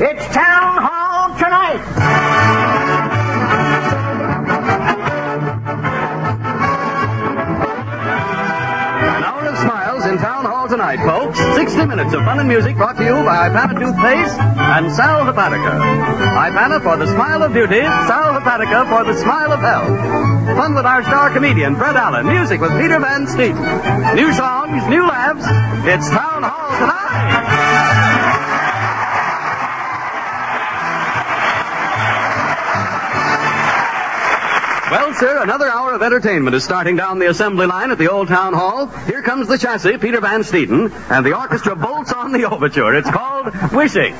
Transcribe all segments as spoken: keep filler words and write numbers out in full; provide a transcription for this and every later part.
It's Town Hall Tonight. An hour of smiles in Town Hall Tonight, folks. sixty minutes of fun and music brought to you by Ipana Toothpaste and Sal Hepatica. Ipana for the smile of beauty, Sal Hepatica for the smile of health. Fun with our star comedian, Fred Allen. Music with Peter Van Steeten. New songs, new laughs. It's Town Hall Tonight. Well, sir, another hour of entertainment is starting down the assembly line at the old town hall. Here comes the chassis, Peter Van Steeten, and the orchestra bolts on the overture. It's called Wishing.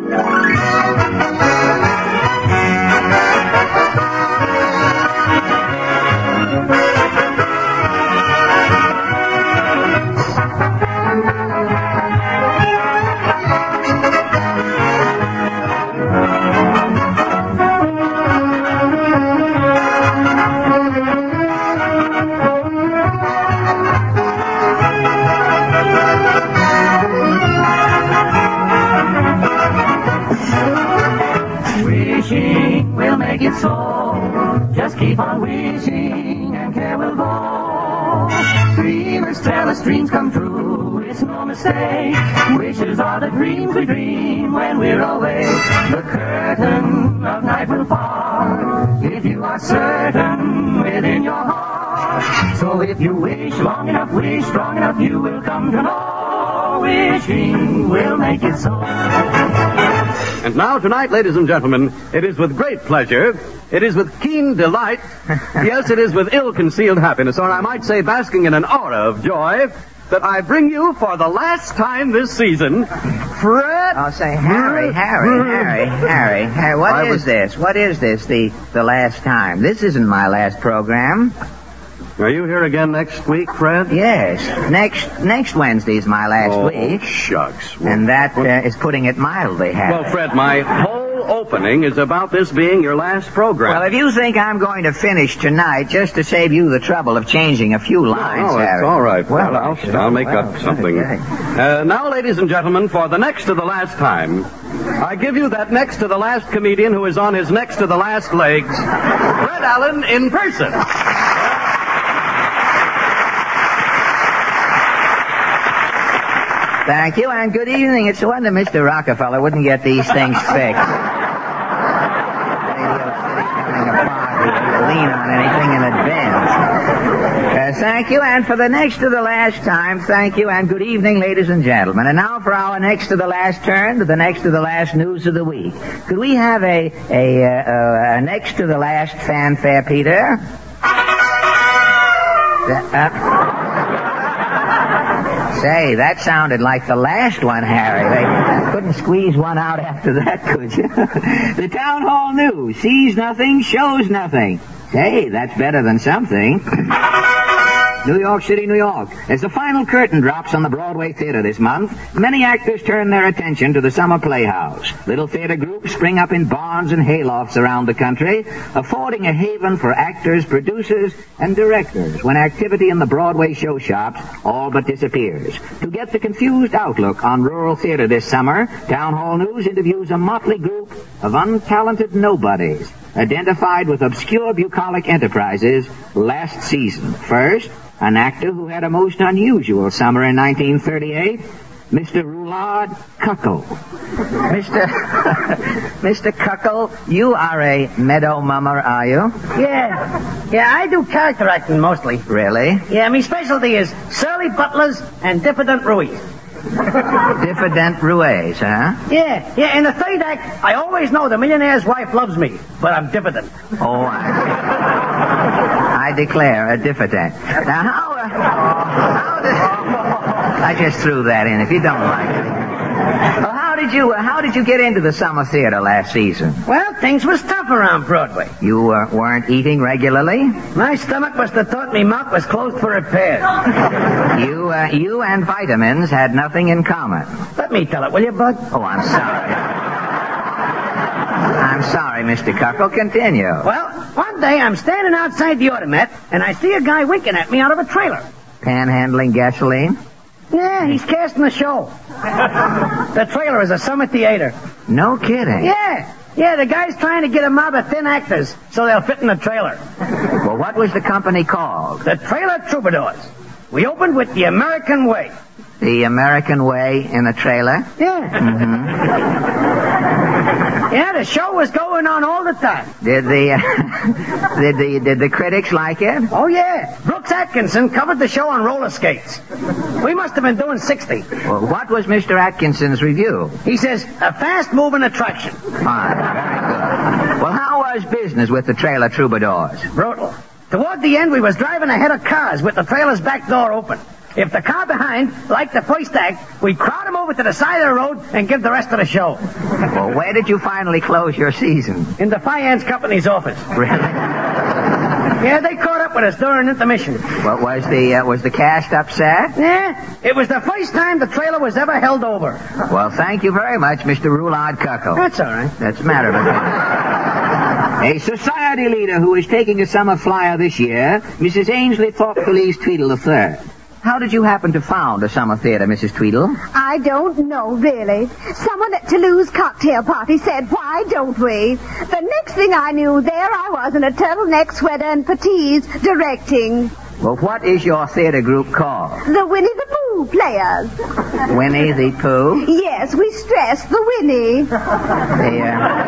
Wishing will make it so. Just keep on wishing and care will go. Dreamers tell us dreams come true. It's no mistake. Wishes are the dreams we dream when we're awake. The curtain of night will part if you are certain within your heart. So if you wish long enough, wish strong enough, you will come to know. Wishing will make it so. And now, tonight, ladies and gentlemen, it is with great pleasure, it is with keen delight, yes, it is with ill-concealed happiness, or I might say basking in an aura of joy, that I bring you for the last time this season, Fred... I'll say, Harry, Harry, Harry, Harry, Harry, what I is was- this? What is this, the, the last time? This isn't my last program. Are you here again next week, Fred? Yes, next next Wednesday's my last Oh, week. shucks. And that uh, is putting it mildly, Harry. Well, Fred, my whole opening is about this being your last program. Well, if you think I'm going to finish tonight just to save you the trouble of changing a few lines, Oh, it's Harry. all right. Well, Well, I'll, I'll make well, up something. okay. Uh, now, ladies and gentlemen, for the next to the last time, I give you that next to the last comedian who is on his next to the last legs, Fred Allen in person. Thank you, and good evening. It's a wonder Mister Rockefeller wouldn't get these things fixed. Radio City having a party. He lean on anything in advance. Uh, thank you, and for the next to the last time, thank you, and good evening, ladies and gentlemen. And now for our next to the last turn, to the next to the last news of the week. Could we have a a, uh, uh, a next to the last fanfare, Peter? Uh, Say, that sounded like the last one, Harry. They couldn't squeeze one out after that, could you? The Town Hall News sees nothing, shows nothing. Say, that's better than something. New York City, New York. As the final curtain drops on the Broadway Theater this month, many actors turn their attention to the Summer Playhouse. Little theater groups spring up in barns and haylofts around the country, affording a haven for actors, producers, and directors when activity in the Broadway show shops all but disappears. To get the confused outlook on rural theater this summer, Town Hall News interviews a motley group of untalented nobodies, identified with obscure bucolic enterprises last season. First, an actor who had a most unusual summer in nineteen thirty-eight, Mister Roulard Cuckle. Mister Mister Cuckle, you are a meadow mummer, are you? Yeah. Yeah, I do character acting mostly. Really? Yeah, my specialty is surly butlers and diffident ruies. Diffident roues, huh? Yeah, yeah, in the third act, I always know the millionaire's wife loves me, but I'm diffident. Oh, I, I declare a diffident. Now, how, uh, how did... I just threw that in, if you don't like it. Well, how did you, uh, how did you get into the summer theater last season? Well, things was tough around Broadway. You uh, weren't eating regularly? My stomach must have thought me mouth was closed for repairs. You, uh, you and vitamins had nothing in common. Let me tell it, will you, Bud? Oh, I'm sorry. I'm sorry, Mister Cuckle. Continue. Well, one day I'm standing outside the automat, and I see a guy winking at me out of a trailer. Panhandling gasoline? Yeah, he's casting a show. The trailer is a summer theater. No kidding. Yeah. Yeah, the guy's trying to get a mob of thin actors so they'll fit in the trailer. Well, what was the company called? The Trailer Troubadours. We opened with The American Way. The American Way in a trailer? Yeah. Mm-hmm. Yeah, the show was going on all the time. Did the uh, did the did the critics like it? Oh, yeah. Brooks Atkinson covered the show on roller skates. We must have been doing sixty. Well, what was Mister Atkinson's review? He says, a fast-moving attraction. Fine, very good. Well, how was business with the Trailer Troubadours? Brutal. Toward the end, we was driving ahead of cars with the trailer's back door open. If the car behind liked the first act, we'd crowd him over to the side of the road and give the rest of the show. Well, where did you finally close your season? In the finance company's office. Really? Yeah, they caught up with us during intermission. What was the uh, was the cast upset? Yeah, it was the first time the trailer was ever held over. Well, thank you very much, Mister Roulard Cuckle. That's all right. That's a matter of opinion. A society leader who is taking a summer flyer this year, Missus Ainsley Thorpe Felice Tweedle the third. How did you happen to found a summer theater, Missus Tweedle? I don't know, really. Someone at Toulouse cocktail party said, why don't we? The next thing I knew, there I was in a turtleneck sweater and puttees directing. Well, what is your theater group called? The Winnie the Pooh Players. Winnie the Pooh? Yes, we stress the Winnie. The,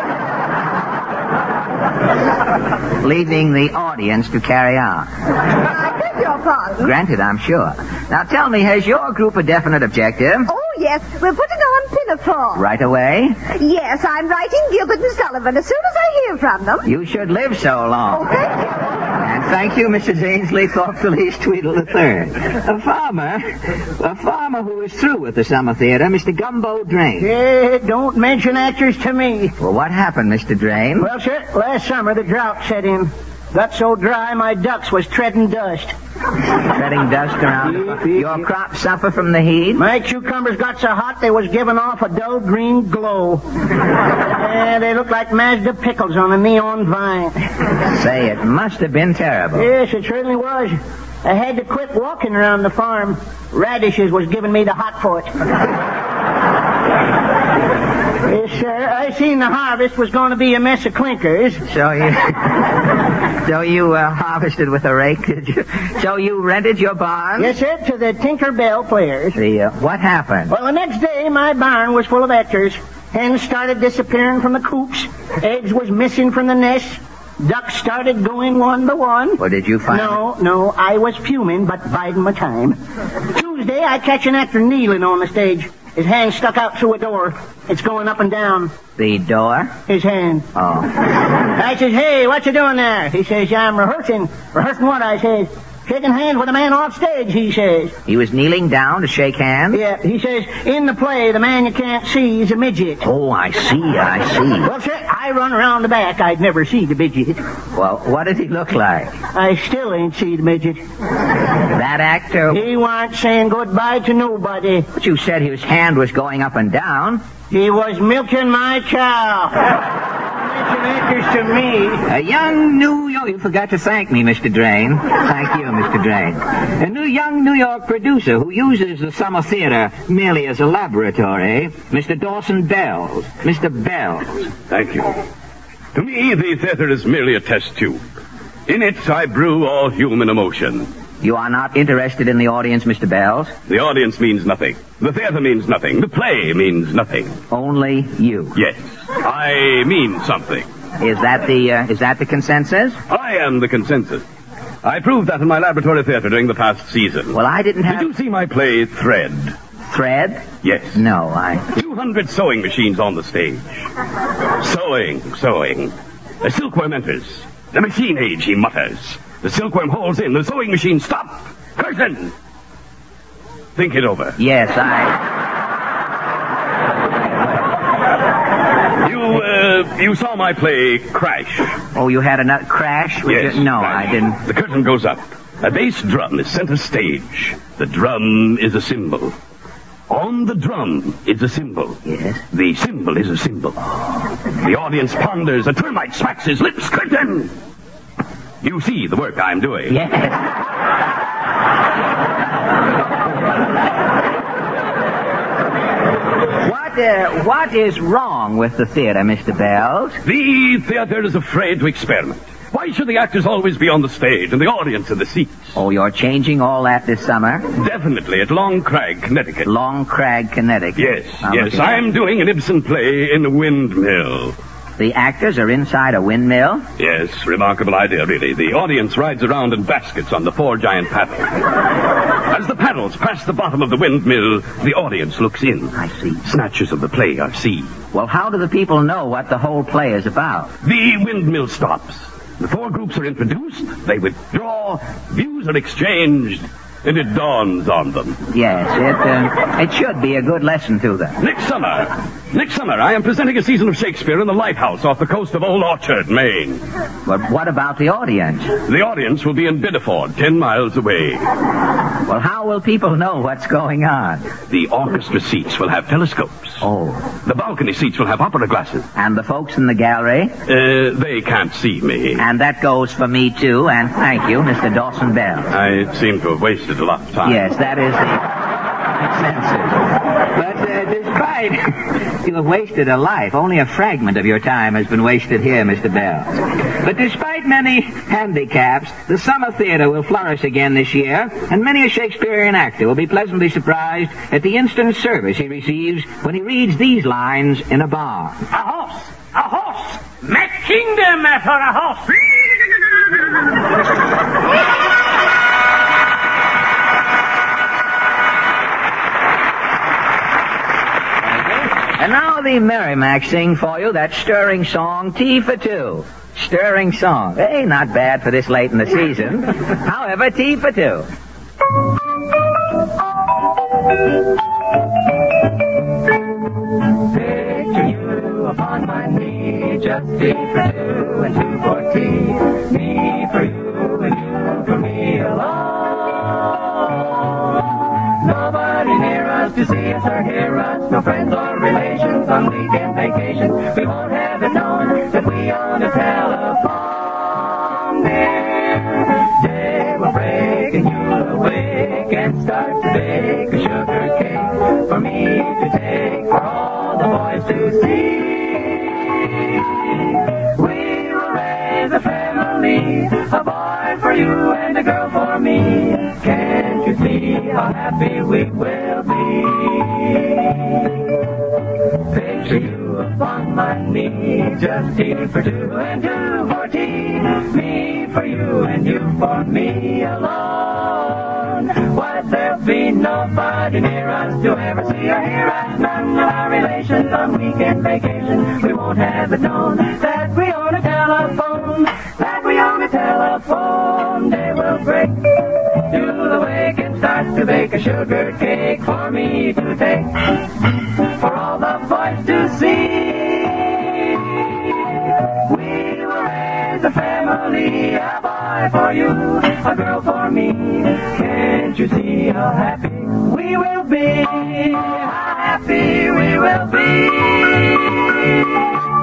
uh, leaving the audience to carry on. I beg your pardon. Granted, I'm sure. Now tell me, has your group a definite objective? Oh, yes, we're putting on Pinafore. Right away? Yes, I'm writing Gilbert and Sullivan as soon as I hear from them. You should live so long. Oh, thank you. And thank you, Missus Ainsley Thorpe Felice Tweedle the third. A farmer, a farmer who is through with the summer theater, Mister Gumbo Drain. Yeah, don't mention actors to me. Well, what happened, Mister Drain? Well, sir, last summer the drought set in. Got so dry my ducks was treading dust. Treading dust around. Your crops suffer from the heat? My cucumbers got so hot they was giving off a dull green glow. Yeah, they look like Mazda pickles on a neon vine. Say, it must have been terrible. Yes, it certainly was. I had to quit walking around the farm. Radishes was giving me the hot foot. Yes, sir. I seen the harvest was going to be a mess of clinkers. So you, so you uh, harvested with a rake, did you? So you rented your barn? Yes, sir, to the Tinker Bell Players. The uh, what happened? Well, the next day my barn was full of actors. Hens started disappearing from the coops. Eggs was missing from the nest. Ducks started going one by one. Well, did you find? No, no, I was fuming, but biding my time. Tuesday, I catch an actor kneeling on the stage. His hand stuck out through a door. It's going up and down. The door? His hand. Oh. I says, hey, what you doing there? He says, I'm rehearsing. Rehearsing what? I says, shaking hands with a man off stage, he says. He was kneeling down to shake hands? Yeah, he says, in the play, the man you can't see is a midget. Oh, I see, I see. Well, sir, I run around the back. I'd never see the midget. Well, what did he look like? I still ain't see the midget. That actor? He weren't saying goodbye to nobody. But you said his hand was going up and down. He was milking my cow. Mention actors to me. A young New York... You forgot to thank me, Mister Drain. Thank you, Mister Drain. A new young New York producer who uses the summer theater merely as a laboratory, Mister Dawson Bells. Mister Bells. Thank you. To me, the theater is merely a test tube. In it, I brew all human emotion. You are not interested in the audience, Mister Bells? The audience means nothing. The theater means nothing. The play means nothing. Only you? Yes. I mean something. Is that the, uh, is that the consensus? I am the consensus. I proved that in my laboratory theater during the past season. Well, I didn't have... Did you see my play, Thread? Thread? Yes. No, I... Two hundred sewing machines on the stage. Sewing, sewing. A silkworm enters. The machine age, he mutters. The silkworm holds in. The sewing machine stop. Curtain! Think it over. Yes, I... You, uh, you saw my play Crash. Oh, you had a nut crash? Was Yes. it- No, Crash. I didn't... The curtain goes up. A bass drum is center stage. The drum is a cymbal. On the drum is a cymbal. Yes? The cymbal is a cymbal. The audience ponders. A termite smacks his lips. Curtain! You see the work I'm doing. Yes. What What, uh, what is wrong with the theater, Mister Bells? The theater is afraid to experiment. Why should the actors always be on the stage and the audience in the seats? Oh, you're changing all that this summer? Definitely, at Long Crag, Connecticut. Long Crag, Connecticut. Yes, I'll yes, I'm doing an Ibsen play in a windmill. The actors are inside a windmill? Yes, remarkable idea, really. The audience rides around in baskets on the four giant paddles. As the paddles pass the bottom of the windmill, the audience looks in. I see. Snatches of the play are seen. Well, how do the people know what the whole play is about? The windmill stops. The four groups are introduced, they withdraw, views are exchanged, and it dawns on them. Yes, it uh, it should be a good lesson to them. Next summer, next summer, I am presenting a season of Shakespeare in the lighthouse off the coast of Old Orchard, Maine. But what about the audience? The audience will be in Biddeford, ten miles away. Well, how will people know what's going on? The orchestra seats will have telescopes. Oh. The balcony seats will have opera glasses. And the folks in the gallery? Uh, they can't see me. And that goes for me, too, and thank you, Mister Dawson Bell. I seem to have wasted a lot of time. Yes, that is the census. But uh, despite you have wasted a life, only a fragment of your time has been wasted here, Mister Bell. But despite many handicaps, the summer theater will flourish again this year, and many a Shakespearean actor will be pleasantly surprised at the instant service he receives when he reads these lines in a bar. A horse! A horse! Make kingdom for a horse! And now the Merrimack sing for you that stirring song, Tea for Two. Stirring song. Hey, not bad for this late in the season. However, tea for two. Picture you upon my knee, just tea for two and two for tea. Me for you and you for me alone. Nobody near us to see us or hear us, no friends or relations on weekend vacation. We won't have it known that we on a telephone. Day will break and you'll awake and start to bake a sugar cake for me to take, for all the boys to see. We will raise a family, a boy for you and a girl for me. Can't you see how happy we will be? Picture you upon my knee, just tea for two and two for tea. Me for you and you for me alone. Why, there'll be nobody near us to ever see or hear us. None of our relations on weekend vacation. We won't have it known that we own a telephone, that we own a telephone. Day will break, you'll awake and start to bake a sugar cake for me to take, for all the boys to see. We will raise a family, a boy for you, a girl for me. Can't you see how happy we will be? How happy we will be.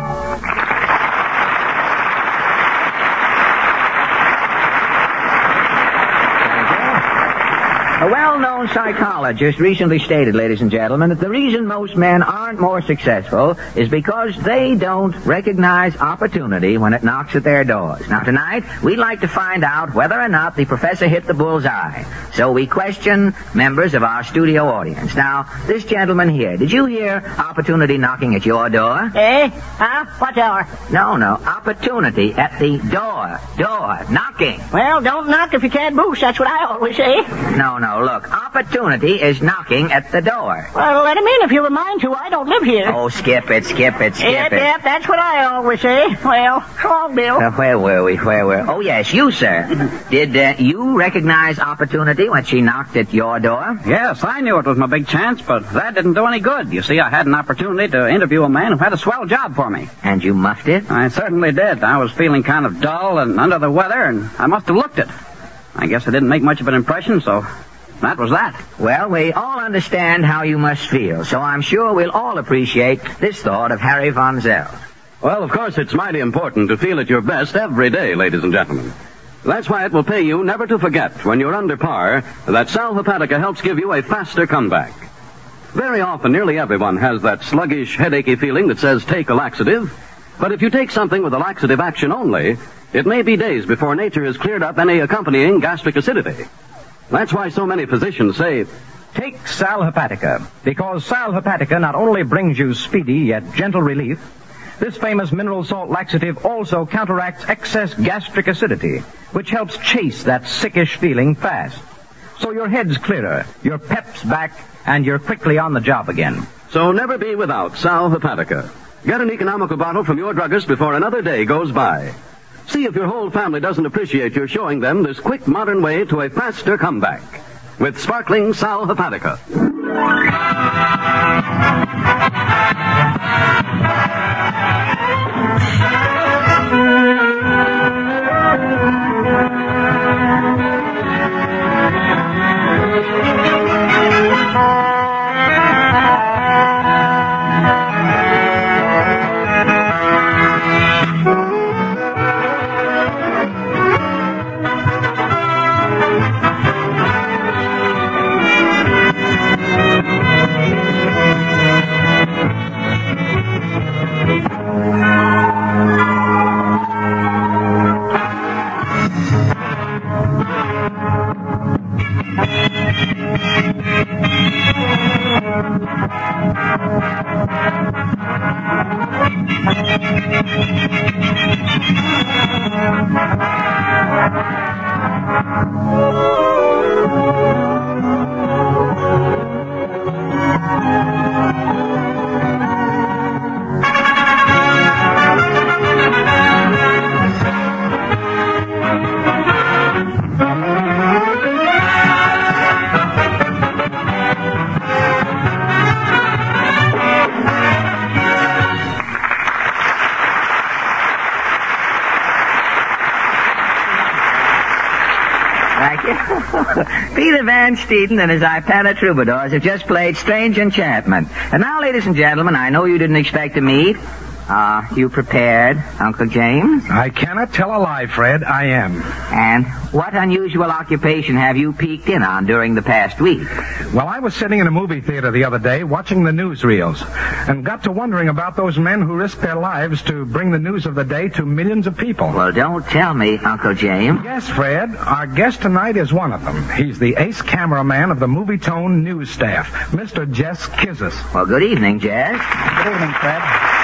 A well-known psychologist recently stated, ladies and gentlemen, that the reason most men aren't more successful is because they don't recognize opportunity when it knocks at their doors. Now, tonight, we'd like to find out whether or not the professor hit the bullseye. So we question members of our studio audience. Now, this gentleman here, did you hear opportunity knocking at your door? Eh? Huh? What door? No, no, opportunity at the door. Door. Knocking. Well, don't knock if you can't boost. That's what I always say. No, no, look, opportunity is knocking at the door. Well, let him in if you were mine to. I don't live here. Oh, skip it, skip it, skip yep, it. Yep, that's what I always say. Well, come on, Bill. Uh, where were we? Where were? Oh, yes, you, sir. Did uh, you recognize opportunity when she knocked at your door? Yes, I knew it was my big chance, but that didn't do any good. You see, I had an opportunity to interview a man who had a swell job for me. And you muffed it? I certainly did. I was feeling kind of dull and under the weather, and I must have looked it. I guess I didn't make much of an impression, so that was that. Well, we all understand how you must feel, so I'm sure we'll all appreciate this thought of Harry Von Zell. Well, of course, it's mighty important to feel at your best every day, ladies and gentlemen. That's why it will pay you never to forget, when you're under par, that Sal Hepatica helps give you a faster comeback. Very often, nearly everyone has that sluggish, headachy feeling that says take a laxative. But if you take something with a laxative action only, it may be days before nature has cleared up any accompanying gastric acidity. That's why so many physicians say, take Sal Hepatica, because Sal Hepatica not only brings you speedy yet gentle relief, this famous mineral salt laxative also counteracts excess gastric acidity, which helps chase that sickish feeling fast. So your head's clearer, your pep's back, and you're quickly on the job again. So never be without Sal Hepatica. Get an economical bottle from your druggist before another day goes by. See if your whole family doesn't appreciate your showing them this quick modern way to a faster comeback. With sparkling Sal Hepatica. Peter Van Steeden and his Ipana Troubadours have just played Strange Enchantment. And now, ladies and gentlemen, I know you didn't expect to meet. Are you prepared, Uncle James? I cannot tell a lie, Fred. I am. And what unusual occupation have you peeked in on during the past week? Well, I was sitting in a movie theater the other day watching the newsreels and got to wondering about those men who risked their lives to bring the news of the day to millions of people. Well, don't tell me, Uncle James. Yes, Fred. Our guest tonight is one of them. He's the ace cameraman of the Movie Tone news staff, Mister Jess Kizis. Well, good evening, Jess. Good evening, Fred.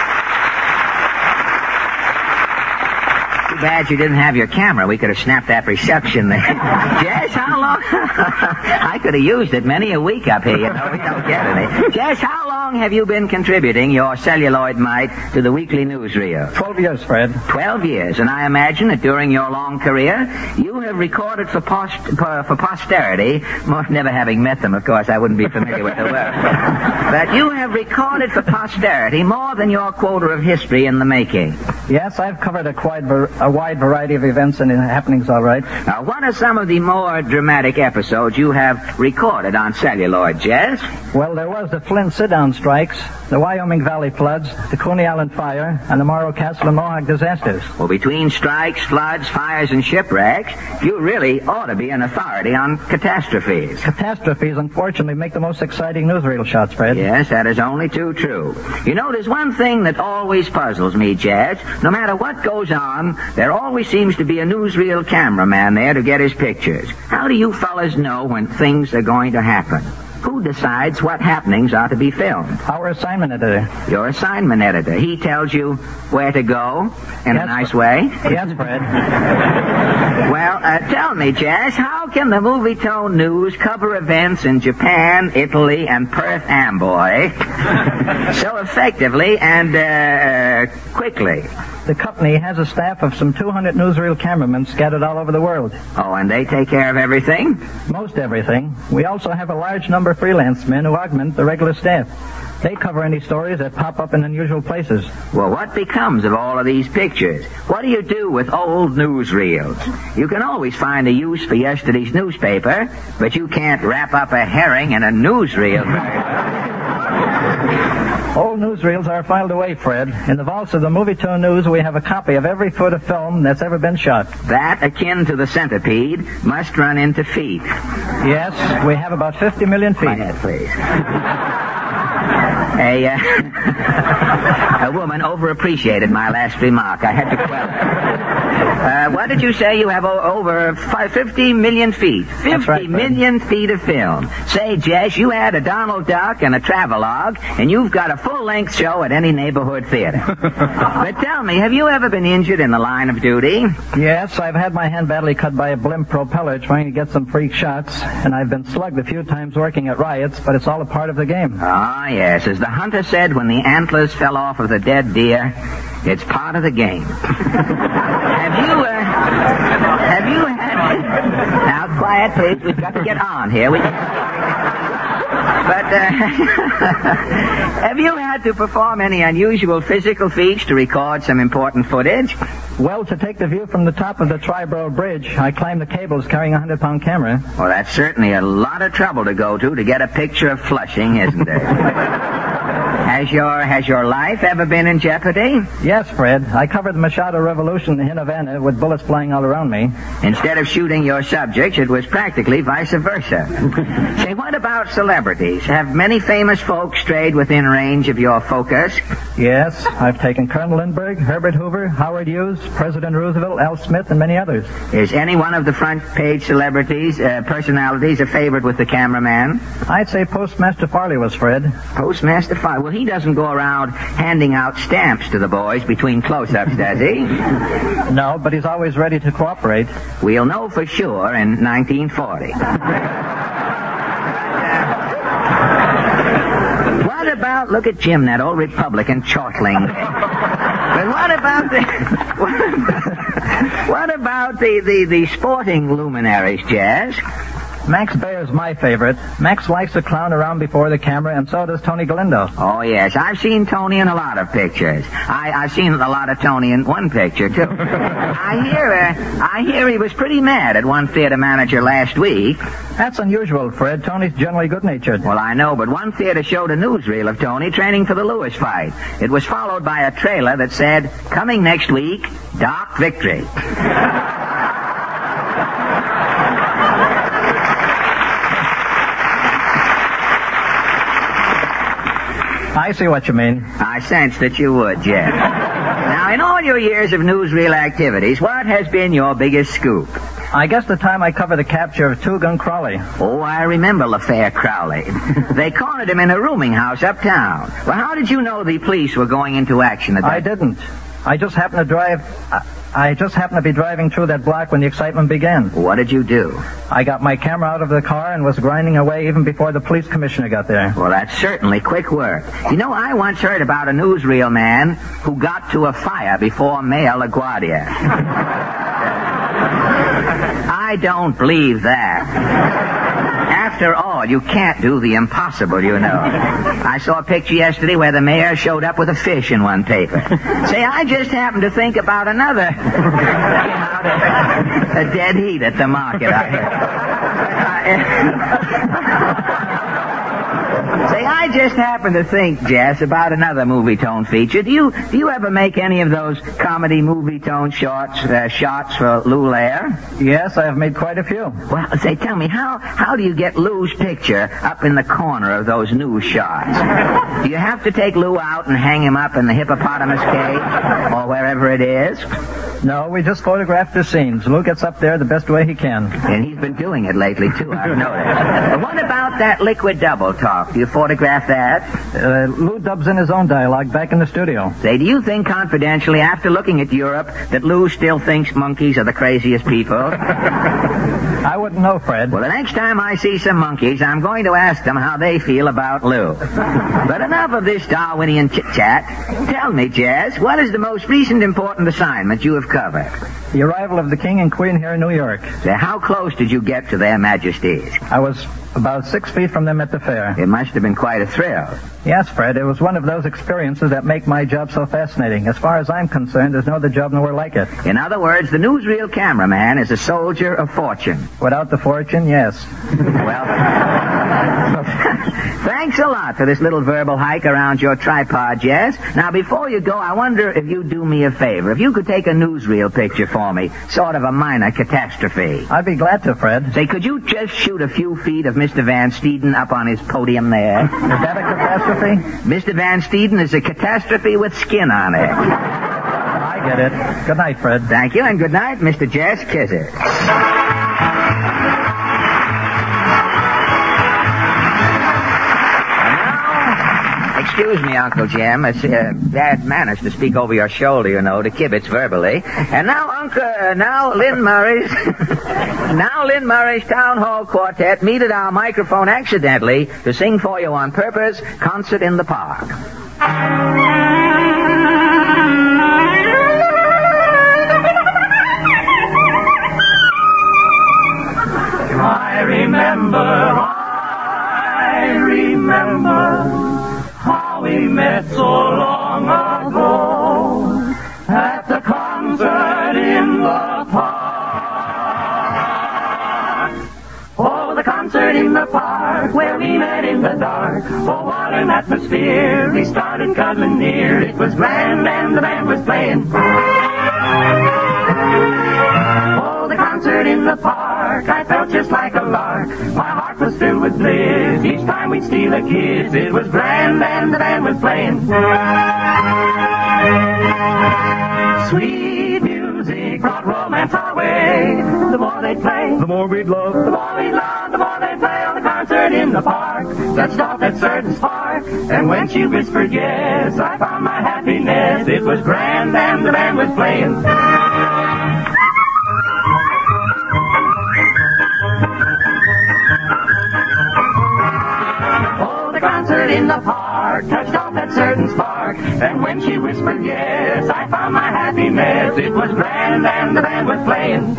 Too bad you didn't have your camera. We could have snapped that reception there. Jess, how long? I could have used it many a week up here, you know. We don't get any. Jess, how long have you been contributing your celluloid mite to the weekly newsreel? Twelve years, Fred. Twelve years. And I imagine that during your long career, you have recorded for, post- for, for posterity, more, never having met them, of course, I wouldn't be familiar with the work. But you have recorded for posterity more than your quota of history in the making. Yes, I've covered a quite ver- a wide variety of events and happenings, all right. Now, what are some of the more dramatic episodes you have recorded on celluloid, Jess? Well, there was the Flint sit-down strikes, the Wyoming Valley floods, the Coney Island fire, and the Morro Castle and Mohawk disasters. Well, between strikes, floods, fires, and shipwrecks, you really ought to be an authority on catastrophes. Catastrophes, unfortunately, make the most exciting newsreel shots, Fred. Yes, that is only too true. You know, there's one thing that always puzzles me, Jess. No matter what goes on, there always seems to be a newsreel cameraman there to get his pictures. How do you fellas know when things are going to happen? Who decides what happenings are to be filmed? Our assignment editor. Your assignment editor. He tells you where to go in yes, a nice way? Yes, Fred. Well, uh, tell me, Jess, how can the Movie Tone News cover events in Japan, Italy, and Perth Amboy so effectively and uh, quickly? The company has a staff of some two hundred newsreel cameramen scattered all over the world. Oh, and they take care of everything? Most everything. We also have a large number of freelance men who augment the regular staff. They cover any stories that pop up in unusual places. Well, what becomes of all of these pictures? What do you do with old newsreels? You can always find a use for yesterday's newspaper, but you can't wrap up a herring in a newsreel. Old newsreels are filed away, Fred. In the vaults of the Movie Tone News, we have a copy of every foot of film that's ever been shot. That, akin to the centipede, must run into feet. Yes, we have about fifty million feet. Go ahead, please. A, uh, a woman overappreciated my last remark. I had to quell it. Uh, what did you say? You have o- over five, fifty million feet. fifty That's right, million feet of film. Say, Jess, you had a Donald Duck and a travelogue, and you've got a full-length show at any neighborhood theater. But tell me, have you ever been injured in the line of duty? Yes, I've had my hand badly cut by a blimp propeller trying to get some freak shots, and I've been slugged a few times working at riots, but it's all a part of the game. Ah, yes. As the hunter said when the antlers fell off of the dead deer, it's part of the game. Have you, uh, have you had... Now, quiet, please. We've got to get on here. We... But, uh, have you had to perform any unusual physical feats to record some important footage? Well, to take the view from the top of the Triborough Bridge, I climbed the cables carrying a hundred-pound camera. Well, that's certainly a lot of trouble to go to to get a picture of Flushing, isn't it? Has your has your life ever been in jeopardy? Yes, Fred. I covered the Machado Revolution in Havana with bullets flying all around me. Instead of shooting your subjects, it was practically vice versa. Say, what about celebrities? Have many famous folks strayed within range of your focus? Yes, I've taken Colonel Lindbergh, Herbert Hoover, Howard Hughes, President Roosevelt, Al Smith, and many others. Is any one of the front-page celebrities, uh, personalities, a favorite with the cameraman? I'd say Postmaster Farley was, Fred. Postmaster Farley? Well, he doesn't go around handing out stamps to the boys between close-ups, does he? No, but he's always ready to cooperate. We'll know for sure in nineteen forty. What about, look at Jim, that old Republican chortling. But what about the, what, what about the, the, the sporting luminaries, Jazz? Max Bayer's my favorite. Max likes to clown around before the camera, and so does Tony Galindo. Oh, yes. I've seen Tony in a lot of pictures. I, I've seen a lot of Tony in one picture, too. I hear uh, I hear he was pretty mad at one theater manager last week. That's unusual, Fred. Tony's generally good-natured. Well, I know, but one theater showed a newsreel of Tony training for the Lewis fight. It was followed by a trailer that said, coming next week, Doc Victory. I see what you mean. I sensed that you would, Jeff. Now, in all your years of newsreel activities, what has been your biggest scoop? I guess the time I covered the capture of Two-Gun Crowley. Oh, I remember LaFair Crowley. They cornered him in a rooming house uptown. Well, how did you know the police were going into action at that? I didn't. I just happened to drive... I, I just happened to be driving through that block when the excitement began. What did you do? I got my camera out of the car and was grinding away even before the police commissioner got there. Well, that's certainly quick work. You know, I once heard about a newsreel man who got to a fire before Mayor LaGuardia. I don't believe that. After all, you can't do the impossible, you know. I saw a picture yesterday where the mayor showed up with a fish in one paper. Say, I just happened to think about another. A dead heat at the market, I heard. Say, I just happened to think, Jess, about another movie tone feature. Do you do you ever make any of those comedy movie tone shorts, uh, shots for Lou Lair? Yes, I have made quite a few. Well, say, tell me, how how do you get Lou's picture up in the corner of those news shots? Do you have to take Lou out and hang him up in the hippopotamus cage or wherever it is? No, we just photograph the scenes. Lou gets up there the best way he can. And he's been doing it lately, too, I've noticed. What about that liquid double talk? Do you photograph that? Uh, Lou dubs in his own dialogue back in the studio. Say, do you think confidentially, after looking at Europe, that Lou still thinks monkeys are the craziest people? I wouldn't know, Fred. Well, the next time I see some monkeys, I'm going to ask them how they feel about Lou. But enough of this Darwinian chit-chat. Tell me, Jazz, what is the most recent important assignment you have covered? The arrival of the King and Queen here in New York. Say, how close did you get to their majesties? I was about six feet from them at the fair. It must have been quite a thrill. Yes, Fred. It was one of those experiences that make my job so fascinating. As far as I'm concerned, there's no other job nowhere like it. In other words, the newsreel cameraman is a soldier of fortune. Without the fortune, yes. Well, thanks a lot for this little verbal hike around your tripod, Jess. Now, before you go, I wonder if you'd do me a favor. If you could take a newsreel picture for me, sort of a minor catastrophe. I'd be glad to, Fred. Say, could you just shoot a few feet of Mister Van Steeden up on his podium there? Is that a catastrophe? Mister Van Steeden is a catastrophe with skin on it. I get it. Good night, Fred. Thank you, and good night, Mister Jess Kizzard. Excuse me, Uncle Jim. It's uh, bad manners to speak over your shoulder, you know, to kibitz verbally. And now, Uncle, uh, now Lynn Murray's, now Lynn Murray's Town Hall Quartet meted our microphone accidentally to sing for you on purpose, Concert in the Park. I remember, I remember how we met so long ago at the concert in the park. Oh, the concert in the park where we met in the dark. Oh, what an atmosphere. We started cuddling near. It was grand and the band was playing. Oh, the concert in the park. I felt just like a lark. My heart was filled with bliss. Each time we'd steal a kiss, it was grand and the band was playing. Sweet music brought romance our way. The more they play, the more we'd love. The more we'd love, the more they play on the concert in the park. Touched off that certain spark, and when she whispered yes, I found my happiness. It was grand and the band was playing. In the park, touched off that certain spark, and when she whispered yes, I found my happiness. It was grand and the band was playing.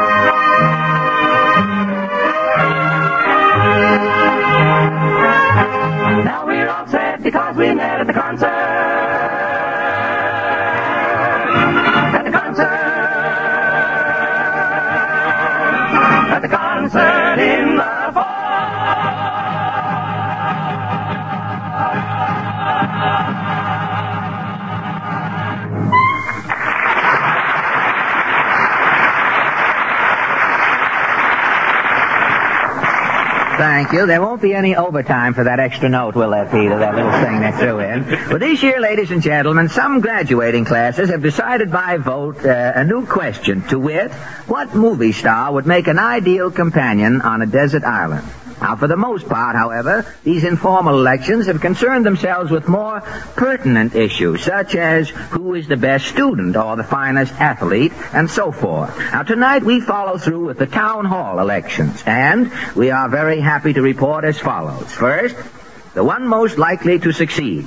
Now we're all set because we met at the concert. At the concert. At the concert in the park. Thank you. There won't be any overtime for that extra note, will there, Peter? That little thing they threw in. Well, this year, ladies and gentlemen, some graduating classes have decided by vote uh, a new question, to wit, what movie star would make an ideal companion on a desert island? Now, for the most part, however, these informal elections have concerned themselves with more pertinent issues, such as who is the best student or the finest athlete, and so forth. Now, tonight we follow through with the town hall elections, and we are very happy to report as follows. First, the one most likely to succeed.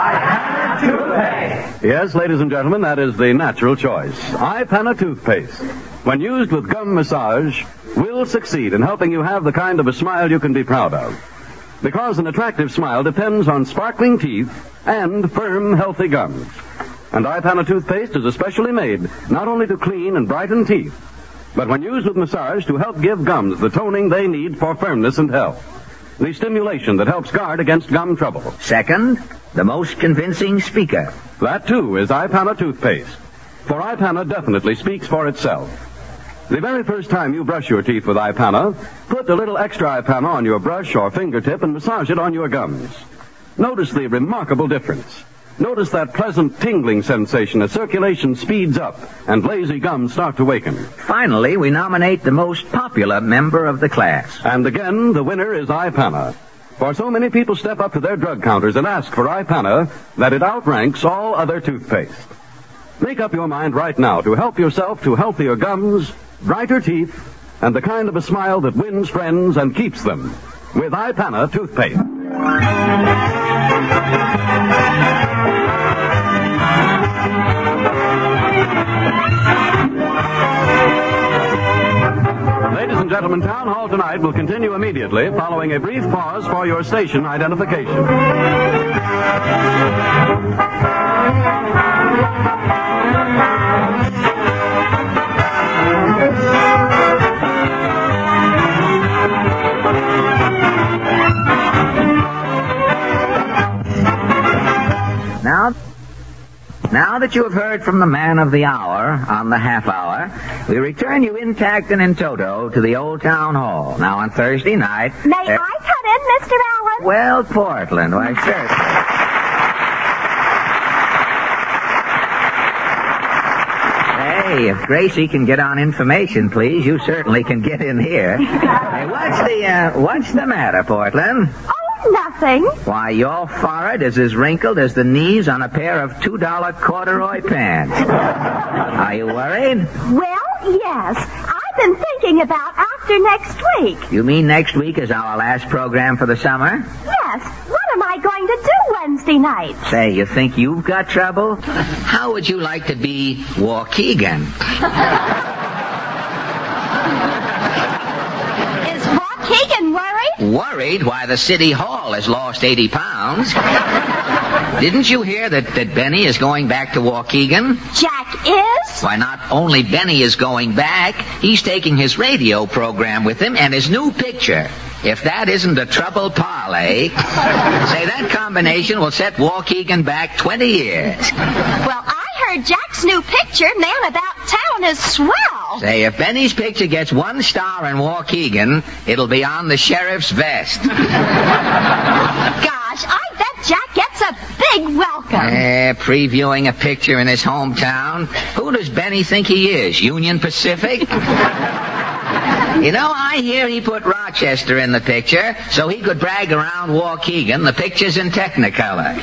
I Toothpaste. Yes, ladies and gentlemen, that is the natural choice. iPana Toothpaste, when used with gum massage, will succeed in helping you have the kind of a smile you can be proud of. Because an attractive smile depends on sparkling teeth and firm, healthy gums. And iPana Toothpaste is especially made not only to clean and brighten teeth, but when used with massage to help give gums the toning they need for firmness and health. The stimulation that helps guard against gum trouble. Second, the most convincing speaker. That, too, is iPana Toothpaste. For iPana definitely speaks for itself. The very first time you brush your teeth with iPana, put a little extra iPana on your brush or fingertip and massage it on your gums. Notice the remarkable difference. Notice that pleasant tingling sensation as circulation speeds up and lazy gums start to waken. Finally, we nominate the most popular member of the class. And again, the winner is iPana. For so many people step up to their drug counters and ask for iPana that it outranks all other toothpaste. Make up your mind right now to help yourself to healthier gums, brighter teeth, and the kind of a smile that wins friends and keeps them with iPana Toothpaste. Ladies and gentlemen, Town Hall Tonight will continue immediately following a brief pause for your station identification. Now, now that you have heard from the man of the hour on the half hour, we return you intact and in toto to the Old Town Hall. Now on Thursday night... May uh, I come in, Mister Allen? Well, Portland, why, certainly. Hey, if Gracie can get on information, please, you certainly can get in here. Hey, what's the, uh, what's the matter, Portland? Oh, nothing. Why, your forehead is as wrinkled as the knees on a pair of two dollar corduroy pants. Are you worried? Well, yes. I've been thinking about after next week. You mean next week is our last program for the summer? Yes. What am I going to do Wednesday night? Say, you think you've got trouble? How would you like to be Waukegan? Is Waukegan worried? Worried? Why, the city hall has lost eighty pounds. Didn't you hear that, that Benny is going back to Waukegan? Jack is? Why, not only Benny is going back, he's taking his radio program with him and his new picture. If that isn't a trouble parlay, say that combination will set Waukegan back twenty years. Well, I heard Jack's new picture, Man About Town, is swell. Say, if Benny's picture gets one star in Waukegan, it'll be on the sheriff's vest. Gosh, I bet Jack gets a big welcome. Eh, previewing a picture in his hometown. Who does Benny think he is, Union Pacific? You know, I hear he put Rochester in the picture so he could brag around Waukegan the picture's in Technicolor.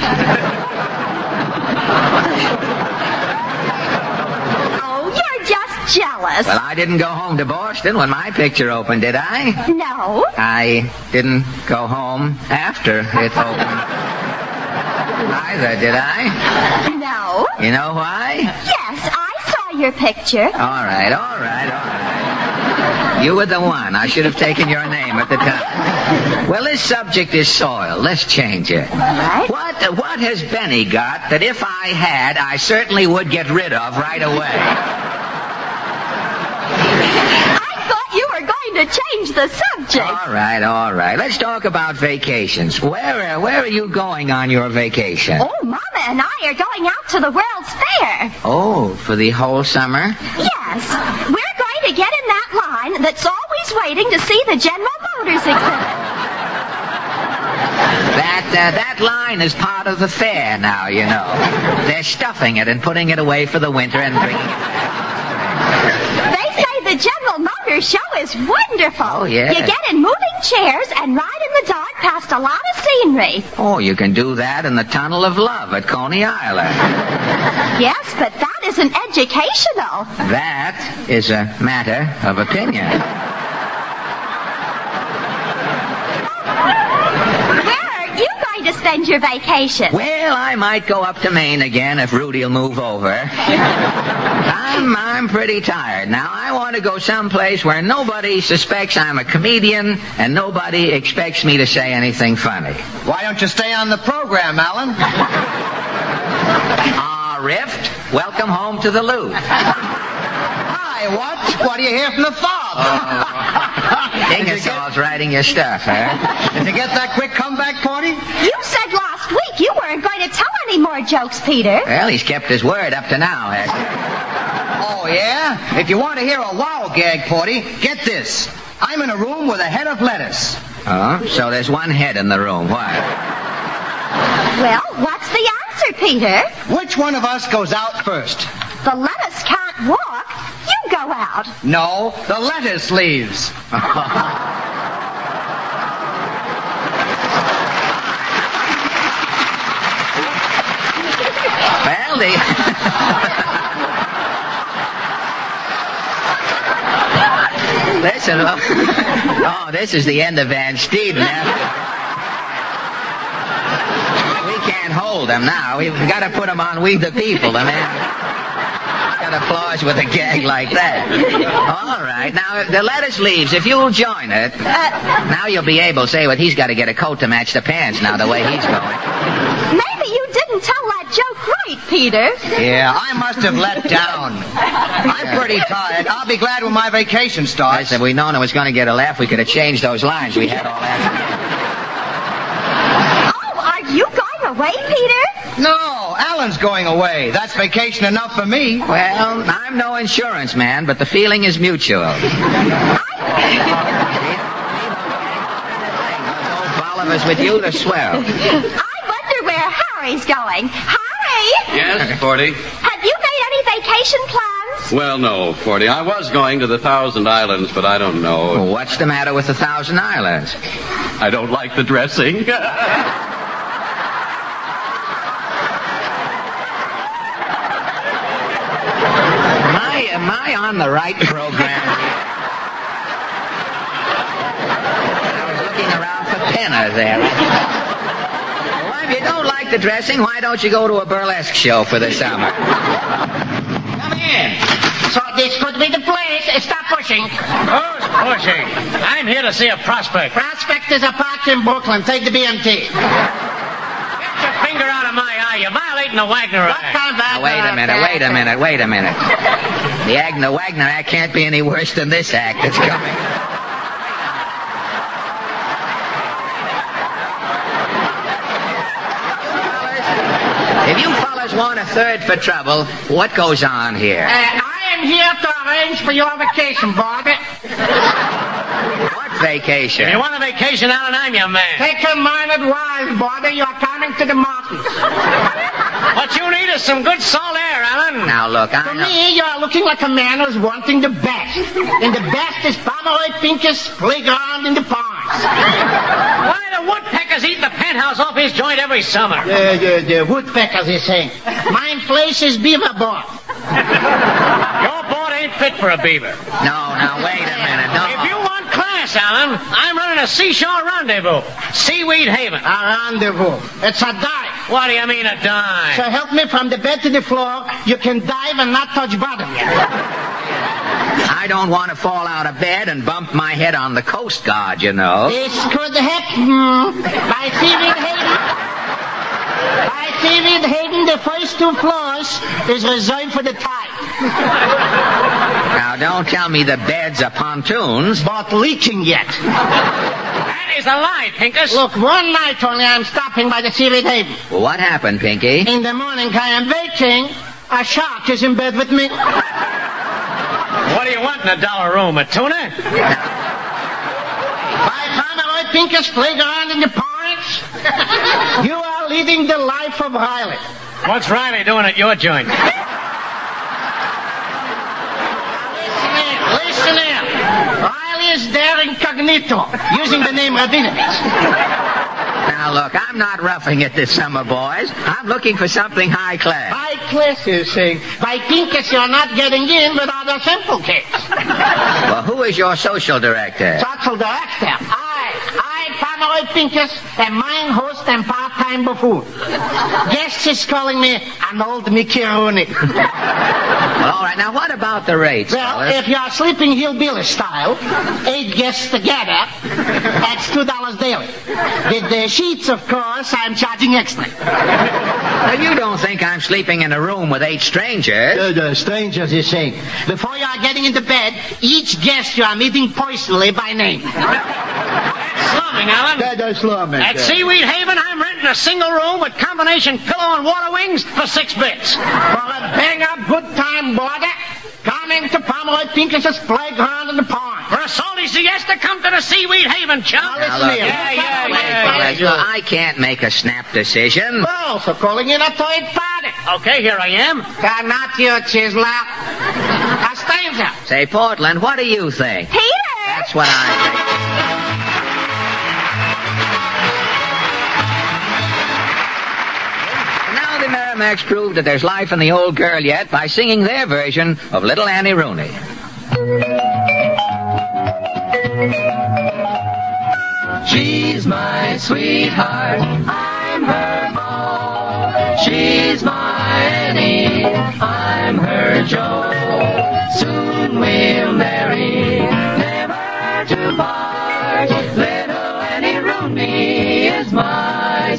Oh, you're just jealous. Well, I didn't go home to Boston when my picture opened, did I? No. I didn't go home after it opened either, did I? No. You know why? Yes, I saw your picture. All right, all right, all right. You were the one. I should have taken your name at the time. Well, this subject is soil. Let's change it. All right. What, uh, what has Benny got that if I had, I certainly would get rid of right away? You were going to change the subject. All right, all right. Let's talk about vacations. Where, uh, where are you going on your vacation? Oh, Mama and I are going out to the World's Fair. Oh, for the whole summer? Yes. We're going to get in that line that's always waiting to see the General Motors exhibit. That, uh, that line is part of the fair now, you know. They're stuffing it and putting it away for the winter and bringing it back. They say the General Motors show is wonderful. Oh, yeah. You get in moving chairs and ride in the dark past a lot of scenery. Oh, you can do that in the Tunnel of Love at Coney Island. Yes, but that isn't educational. That is a matter of opinion. Where are you going to spend your vacation? Well, I might go up to Maine again if Rudy will move over. I'm, I'm pretty tired. Now, I want to go someplace where nobody suspects I'm a comedian and nobody expects me to say anything funny. Why don't you stay on the program, Alan? Ah, Rift, welcome home to the Loop. Hi, what? What do you hear from the father? Oh, Ingersoll's writing your stuff, huh? Did you get that quick comeback party? You said last week you weren't going to tell any more jokes, Peter. Well, he's kept his word up to now, Hector. Oh, yeah? If you want to hear a wow gag, Porty, get this. I'm in a room with a head of lettuce. Oh, so there's one head in the room. Why? Well, what's the answer, Peter? Which one of us goes out first? The lettuce can't walk. You go out. No, the lettuce leaves. Well, the... Listen, oh, this is the end of Van Steeden. We can't hold him now. We've got to put him on We the People. I mean, got applause with a gag like that. All right. Now, the lettuce leaves. If you'll join it, uh, now you'll be able to say what he's got to get a coat to match the pants now, the way he's going. Maybe you didn't tell that joke right, Peter. Yeah, I must have let down. I'm pretty tired. I'll be glad when my vacation starts. If we'd known it was going to get a laugh, we could have changed those lines. We had all that. Oh, are you going away, Peter? No, Island's going away. That's vacation enough for me. Well, I'm no insurance man, but the feeling is mutual. Oliver's with you to swell. I wonder where Harry's going. Harry! Yes, Forty? Have you made any vacation plans? Well, no, Forty. I was going to the Thousand Islands, but I don't know. Well, what's the matter with the Thousand Islands? I don't like the dressing. Am I, am I on the right program? I was looking around for Penner there. Well, if you don't like the dressing, why don't you go to a burlesque show for the summer? Come in. So this could be the place. Stop pushing. Who's pushing? I'm here to see a prospect. Prospect is a park in Brooklyn. Take the B M T. Get your finger out of my eye. You're violating the Wagner What Act. kind of Now, wait a minute, wait a minute, wait a minute. The Agner Wagner Act can't be any worse than this act that's coming. If you fellas want a third for trouble, what goes on here? Uh, I am here to arrange for your vacation, Bobby. What vacation? If you want a vacation, Alan, I'm your man. Take a mind advice, Bobby. You're coming to the mountains. What you need is some good salt air, Alan. Now, look, To I know... me, you're looking like a man who's wanting the best. And the best is Pomeroy Pincus playground in the ponds. Why, the woodpeckers eat the penthouse off his joint every summer. The, the, the woodpeckers, he's saying. Mine place is Beaver Board. Your board ain't fit for a beaver. No, now, wait a minute, no. If you want class, Alan, I'm running a seashore rendezvous. Seaweed Haven. A rendezvous. It's a dive. What do you mean a dime? So help me from the bed to the floor. You can dive and not touch bottom. I don't want to fall out of bed and bump my head on the Coast Guard, you know. This could happen. By Seaweed Haven. By Seaweed Haven, the first two floors is reserved for the tide. Now, don't tell me the beds are pontoons. But leaking yet. That is a lie, Pincus. Look, one night only I'm stopping by the Seaweed Haven. Well, what happened, Pinky? In the morning I am waking, a shark is in bed with me. What do you want in a dollar room, a tuna? By Pomeroy Pincus playground in the ponds, you are leading the life of Riley. What's Riley doing at your joint? Listen in. Riley is there incognito, using the name Rabinovich. Now, look, I'm not roughing it this summer, boys. I'm looking for something high class. High class, you say. By Pincus, you're not getting in without a simple case. Well, who is your social director? Social director. I, I, Pomeroy Pincus, am mine host and part-time buffoon. Guests is calling me an old Mickey Rooney. Well, all right, now what about the rates, Well, fellas? if you're sleeping hillbilly style, eight guests together, that's two dollars daily. With the sheets, of course, I'm charging extra. Now, you don't think I'm sleeping in a room with eight strangers? Uh, the strangers, you say. Before you are getting into bed, each guest you are meeting personally by name. That's slumming, Alan. That's slumming. At Seaweed Haven, I'm renting a single room with combination pillow and water wings for six bits. For a bang-up good time, border, coming to Pomeroy Pincus's playground in the pond. For a salty siesta, come to the Seaweed Haven, chum. Now, listen Now, look, here. Yeah, yeah, Wait, yeah, fellas, Fellas, look, I can't make a snap decision. Oh, so calling in a third party. Okay, here I am. Uh, not you, Chisler. A stranger. Say, Portland, what do you think? Peter! That's what I think. Now the Merrimacs proved that there's life in the old girl yet by singing their version of Little Annie Rooney. She's my sweetheart, I'm her beau. She's my Annie, I'm her Joe. Soon we'll marry, never to part. Little Annie Rooney is my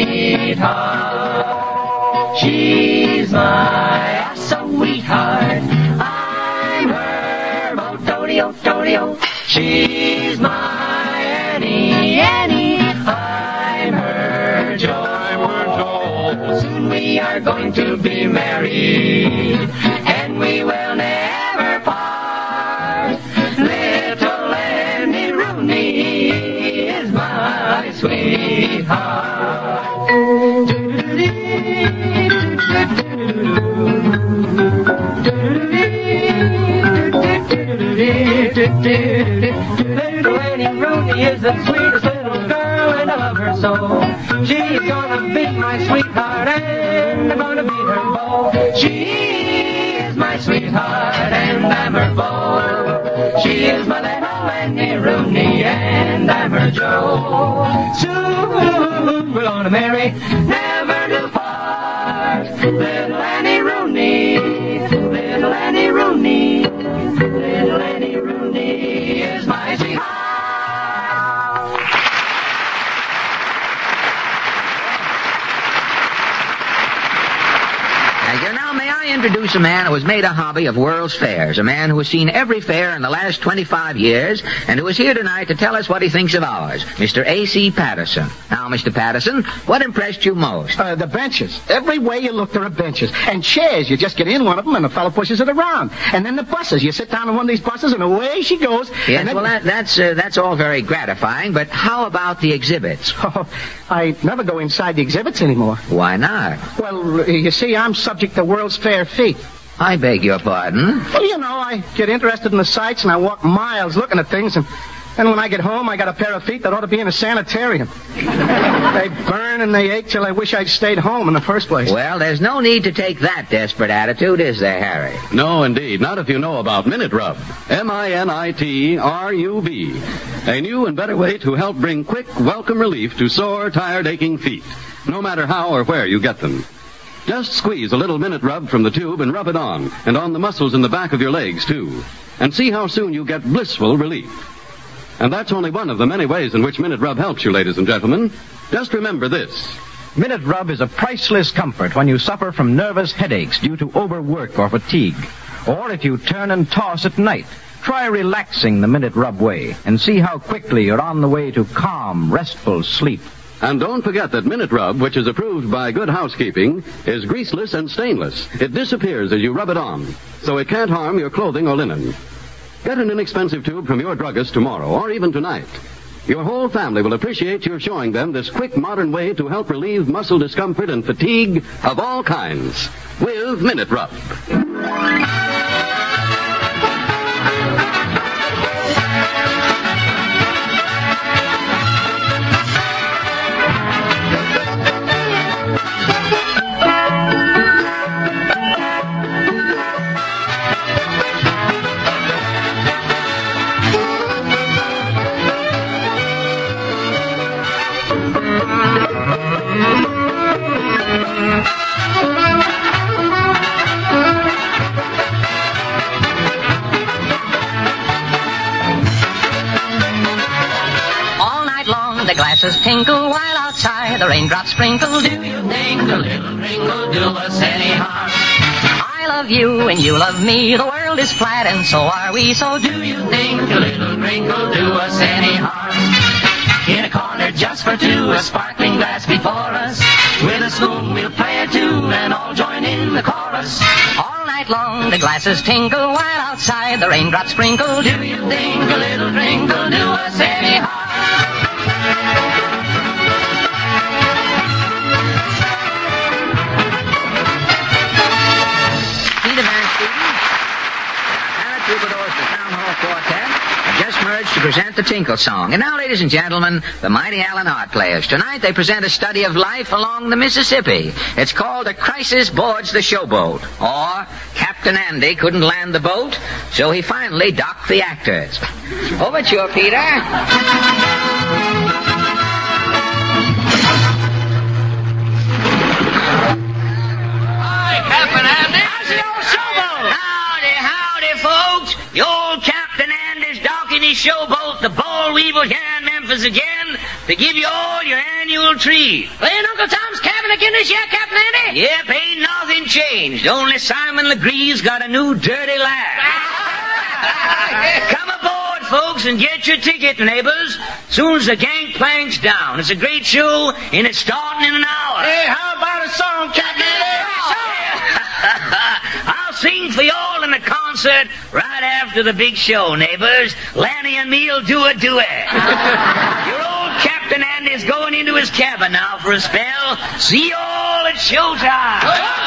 sweetheart. She's my sweetheart, I'm her beau. Dodio, dodio. She's my Annie, Annie, I'm her Joe. I'm her Joe. Soon we we are going to be married, and we will never part. Little Lenny Rooney is my sweetheart. Little Lenny Rooney is the sweetest little girl, and I love her so. She's gonna be my sweetheart, and I'm gonna be her beau. She is my sweetheart, and I'm her beau. She is my little Lenny Rooney, and I'm her Joe. Soon we're gonna marry, never to part. Little Lenny Rooney, little Lenny Rooney, little Lenny Rooney is my sweetheart. Now, may I introduce a man who has made a hobby of World's Fairs, a man who has seen every fair in the last twenty-five years, and who is here tonight to tell us what he thinks of ours, Mister A C Patterson. Now, Mister Patterson, what impressed you most? Uh, the benches. Every way you look, there are benches. And chairs, you just get in one of them and the fellow pushes it around. And then the buses. You sit down in one of these buses and away she goes. Yes, and then... well, that, that's, uh, that's all very gratifying, but how about the exhibits? Oh, I never go inside the exhibits anymore. Why not? Well, you see, I'm subject to World's Fair feet. I beg your pardon? Well, you know, I get interested in the sights and I walk miles looking at things, and then when I get home, I got a pair of feet that ought to be in a sanitarium. They burn and they ache till I wish I'd stayed home in the first place. Well, there's no need to take that desperate attitude, is there, Harry? No, indeed. Not if you know about Minute Rub. M I N I T R U B. A new and better way to help bring quick, welcome relief to sore, tired, aching feet, no matter how or where you get them. Just squeeze a little Minute Rub from the tube and rub it on, and on the muscles in the back of your legs, too. And see how soon you get blissful relief. And that's only one of the many ways in which Minute Rub helps you, ladies and gentlemen. Just remember this. Minute Rub is a priceless comfort when you suffer from nervous headaches due to overwork or fatigue. Or if you turn and toss at night, try relaxing the Minute Rub way and see how quickly you're on the way to calm, restful sleep. And don't forget that Minute Rub, which is approved by Good Housekeeping, is greaseless and stainless. It disappears as you rub it on, so it can't harm your clothing or linen. Get an inexpensive tube from your druggist tomorrow, or even tonight. Your whole family will appreciate your showing them this quick, modern way to help relieve muscle discomfort and fatigue of all kinds with Minute Rub. The glasses tinkle while outside the raindrops sprinkle. Do you think a little drink will do us any harm? I love you and you love me. The world is flat and so are we. So do you think a little drink will do us any harm? In a corner just for two, a sparkling glass before us. With a spoon we'll play a tune and all join in the chorus. All night long the glasses tinkle while outside the raindrops sprinkle. Do you think a little drink will do us any harm? To present the Tinkle Song. And now, ladies and gentlemen, the mighty Allen Art Players. Tonight they present a study of life along the Mississippi. It's called A Crisis Boards the Showboat, or Captain Andy couldn't land the boat, so he finally docked the actors. Overture, Peter. Hi, Captain Andy. How's the old showboat? Howdy, howdy, folks. The old Captain Andy's docking his showboat, the Boll Weevil, here in Memphis again, to give you all your annual treat. Playing Uncle Tom's Cabin again this year, Captain Andy? Yep, ain't nothing changed. Only Simon Legree's got a new dirty laugh. Come aboard, folks, and get your ticket, neighbors. Soon as the gangplank's down. It's a great show, and it's starting in an hour. Hey, how about a song, Captain Andy? concert right after the big show, neighbors. Lanny and me'll do a duet. Your old Captain Andy's going into his cabin now for a spell. See you all at showtime.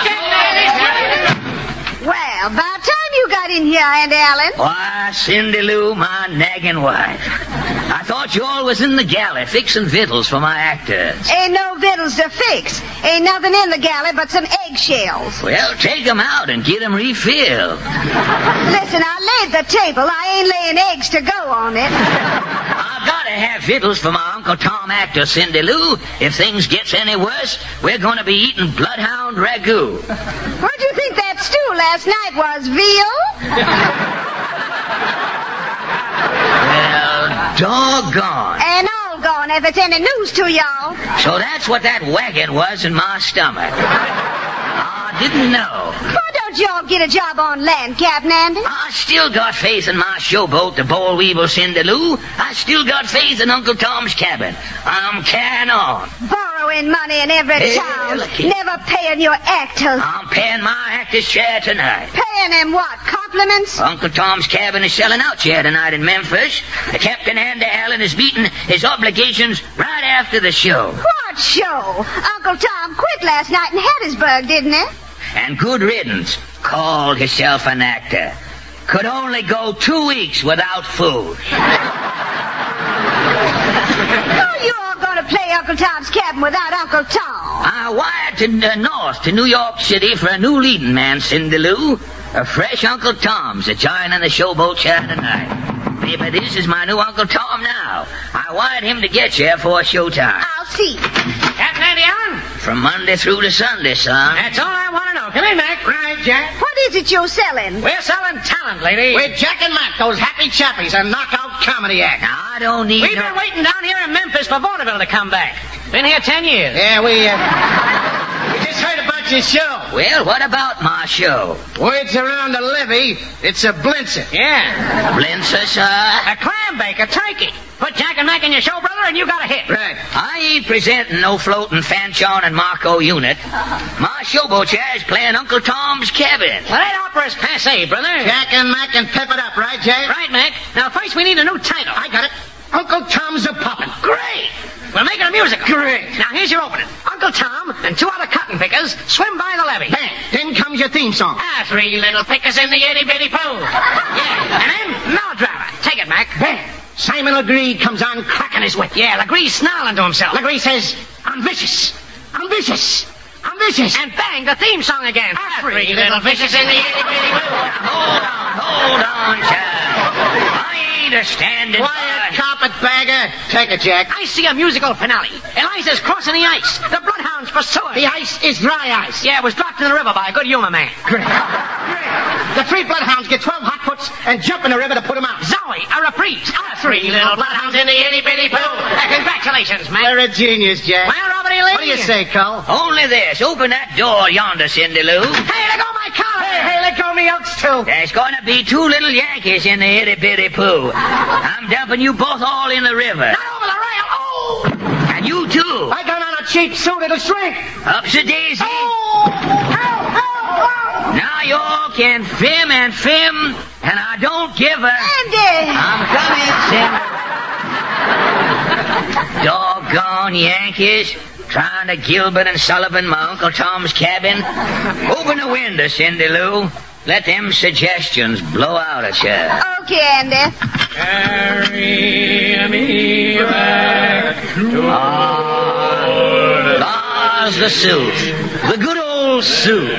Well, about time you got in here, Aunt Ellen. Why, Cindy Lou, my nagging wife. I thought you all was in the galley fixing victuals for my actors. Ain't no victuals to fix. Ain't nothing in the galley but some eggshells. Well, take 'em out and get 'em refilled. Listen, I laid the table. I ain't laying eggs to go on it. I've got to have victuals for my Uncle Tom actor, Cindy Lou. If things gets any worse, we're going to be eating bloodhound ragout. What'd you think that stew last night was, veal? Well, doggone. And all gone, if it's any news to y'all. So that's what that wagon was in my stomach. I didn't know. Why don't y'all get a job on land, Captain Andy? I still got faith in my showboat, the Boll Weevil Cindy Lou. I still got faith in Uncle Tom's cabin. I'm carrying on. Borrowing money in every Hey, town. looky. Never paying your actors. I'm paying my actor's share tonight. Paying them what? Compliments? Uncle Tom's cabin is selling out share tonight in Memphis. Captain Andy Allen is meeting his obligations right after the show. What show? Uncle Tom quit last night in Hattiesburg, didn't he? And good riddance. Called himself an actor. Could only go two weeks without food. How you all going to play Uncle Tom's cabin without Uncle Tom? I wired to the north to New York City for a new leading man, Cindy Lou. A fresh Uncle Tom's a joining the showboat chair tonight. Maybe this is my new Uncle Tom now. I wired him to get you for showtime. I'll see. Captain Andy Allen? From Monday through to Sunday, son. That's all I want to know. Come in, Mac. Right, Jack. What is it you're selling? We're selling talent, lady. With Jack and Mac, those happy chappies, a knockout comedy act. Now, I don't need We've no... been waiting down here in Memphis for vaudeville to come back. Been here ten years. Yeah, we, uh... we just heard about your show. Well, what about my show? Words around the levee, it's a blinzer. Yeah. Blinzer, sir? A clam bake, a turkey. Put Jack and Mac in your show, brother, and you got a hit. Right. I ain't presenting no floating Fanchon and Marco unit. My showboat chair is playing Uncle Tom's cabin. Well, that opera's passé, brother. Jack and Mac and pep it up, right, Jack? Right, Mac. Now, first we need a new title. I got it. Uncle Tom's a Poppin'. Great. We'll make it a musical. Great. Now, here's your opening. Uncle Tom and two other cotton pickers swim by the levee. Bang. Then comes your theme song. Ah, three little pickers in the itty-bitty pool. Yeah. And then, melodrama. Take it, Mac. Bang. Simon Legree comes on cracking his whip. Yeah, Legree's snarling to himself. Legree says, I'm vicious. I'm vicious. I'm vicious. And bang, the theme song again. Ah, three little fishes in the itty-bitty pool. Hold on, hold on, child. I ain't a standing Quiet, carpetbagger. Take it, Jack. I see a musical finale. Eliza's crossing the ice. The bloodhounds pursue her. The ice is dry ice. Yeah, it was dropped in the river by a good humor man. Great. Great. The three bloodhounds get twelve hot puts and jump in the river to put them out. Zoe, a reprise. Ah, three little bloodhounds in the itty-bitty pool. Uh, congratulations, man. You're a genius, Jack. Well, Robert E. Lee. What do you say, Cole? Only this. Open that door yonder, Cindy Lou. Hey, let go my collar. Hey, hey, let go me oats, too. There's going to be two little Yankees in the itty-bitty pool. I'm dumping you both all in the river. Not over the rail. Oh! And you, too. I got on a cheap suit. It'll shrink. Ups a daisy. Oh! Help, help, help. Now you all can film and film, and I don't give a... Andy! I'm coming, Cindy. Doggone Yankees. Trying to Gilbert and Sullivan my Uncle Tom's cabin. Open the window, Cindy Lou. Let them suggestions blow out at you. Okay, Andy. Carry me back to Ah, there's the suit. The good old suit.